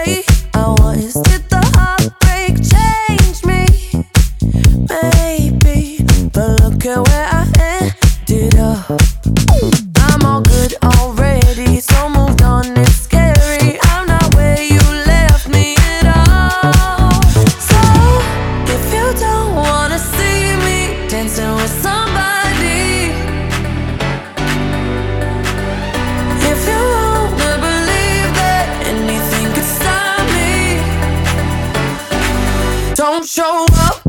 way I was. Did the heartbreak change me? Maybe, but look at where I ended up. I'm all good already, so moved on, it's scary. I'm not where you left me at all. So, if you don't wanna see me dancing with somebody, if you wanna believe that anything could stop me, don't show up.